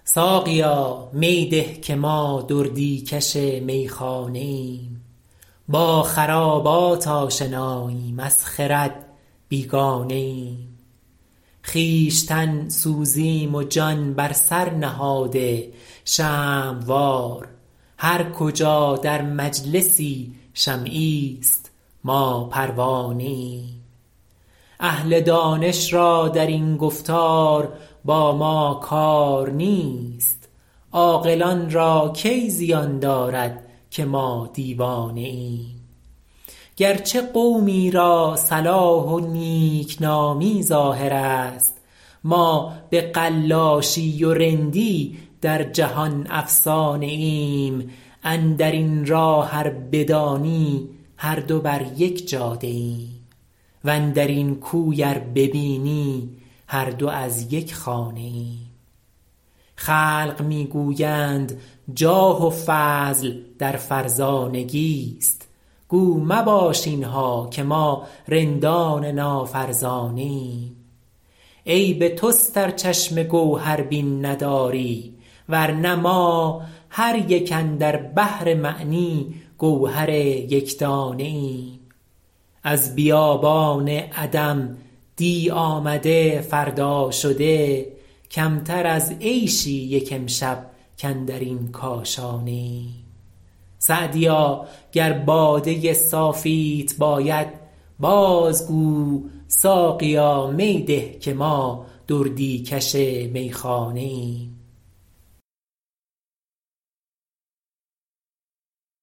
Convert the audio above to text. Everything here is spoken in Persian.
ساقیا می ده که ما دردی کش میخانه ایم، با خرابات آشناییم از خرد بیگانه ایم. خویشتن سوزیم و جان بر سر نهاده شمع وار، هر کجا در مجلسی شمعی است ما پروانه ایم. اهل دانش را در این گفتار با ما کار نیست، عاقلان را کی زیان دارد که ما دیوانه ایم. گرچه قومی را صلاح و نیکنامی ظاهر است، ما به قلاشی و رندی در جهان افسانه ایم. اندر این راه ار بدانی هر دو بر یک جاده ایم، واندر این کوی ار ببینی هر دو از یک خانه ایم. خلق می گویند جاه و فضل در فرزانگی است، گو مباش اینها که ما رندان نافرزانه ایم. عیب توست ار چشم گوهربین نداری، ورنه ما هر یک اندر بحر معنی گوهر یکدانه ایم. از بیابان عدم دی آمده فردا شده، کمتر از عیشی یک امشب کاندر این کاشانه ایم. سعدیا گر باده صافیت باید بازگو، ساقیا می ده که ما دردی کش میخانه ایم.